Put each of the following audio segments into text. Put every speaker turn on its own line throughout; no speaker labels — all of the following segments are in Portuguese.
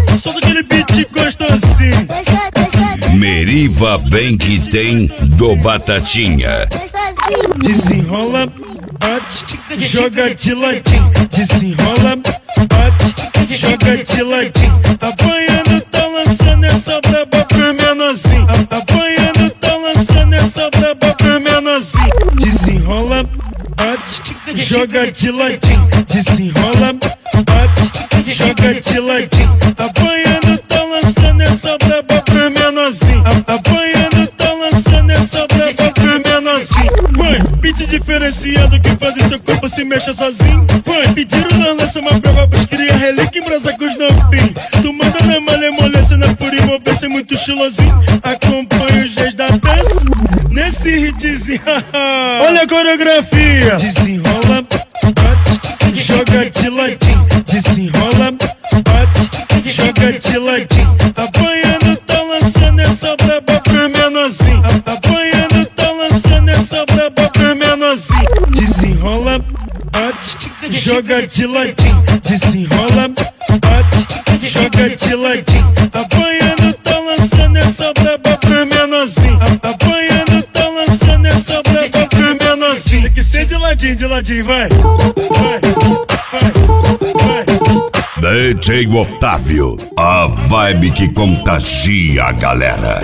Solta aquele beat gostosinho.
Meriva vem que tem do Batatinha.
Desenrola, bate, joga de ladinho. Desenrola, bate, joga de ladinho. Apanhando, tá lançando essa braba pro menorzinho. Apanhando, tá lançando essa braba pro menorzinho. Desenrola, bate, joga de ladinho. Desenrola, bate, joga de ladinho. Apanhando, tá lançando essa braba pro menorzinho. Apanhando, tá lançando essa braba pro menorzinho. Vai, beat diferenciado que faz o seu corpo se mexa sozinho. Vai, pediram na lança uma prova pros cria relíquia em brasa com os novinhos. Tu manda na malemolência, na pura envolvência, muito estilosinho. Acompanha os dias da dança nesse hitzinho. Olha a coreografia. Desenrola, bate, joga de ladinho. Desenrola, bate, joga de ladinho. Apanhando, tá lançando essa braba pro menorzinho. Apanhando, tá lançando essa braba pro menorzinho. Desenrola, bate, joga de ladinho. Desenrola, bate, joga de ladinho. Apanhando, tá lançando essa braba pro menorzinho. Apanhando, tá lançando essa braba pro menorzinho. Tem que ser de ladinho, vai. Vai, vai, vai.
DJ Otávio, a vibe que contagia a galera.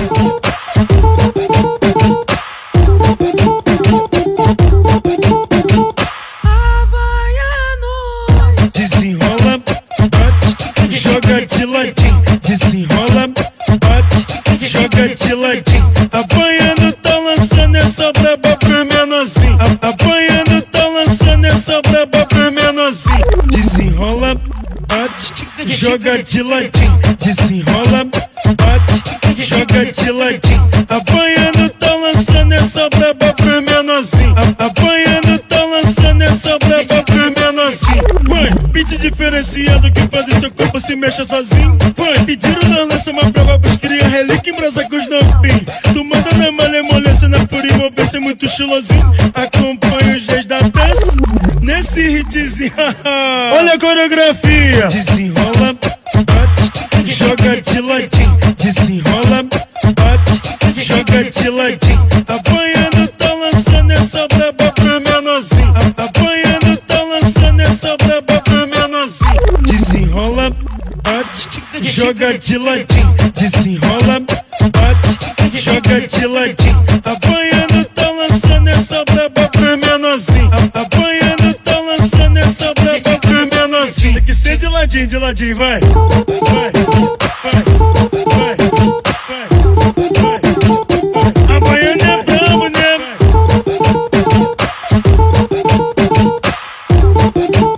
Desenrola, bate, joga de ladinho. Desenrola, bate, joga de ladinho. Apanhando, tá lançando essa braba pro menorzinho. Apanhando, tá lançando essa braba pro menorzinho. Desenrola, bate, joga de ladinho. Desenrola, bate, joga de ladinho. Apanhando, tá lançando essa braba pro menorzinho. Apanhando, tá lançando essa braba pro menorzinho. Vai, beat diferenciado que faz o seu corpo se mexa sozinho. Vai, pediram na lança uma prova pros cria relíquia em brasa com os novinhos. Tu manda na malemolência, na pura envolvência, muito estilosinho. Acompanha os dias da dança nesse hitzinho. Olha a coreografia. Desenrola, bate, joga de ladinho. Desenrola, bate, joga de ladinho. Apanhando, tá lançando essa braba pro menorzinho. Apanhando, tá lançando essa braba pro menorzinho. Desenrola, bate, joga de ladinho. Desenrola, bate, joga de ladinho. Apanhando, tá lançando essa braba pro menorzinho. Apanhando, tá lançando essa braba pro menorzinho. Tem que ser de ladinho, vai. Vai, vai, vai, vai, vai. Apanhando é brabo, né?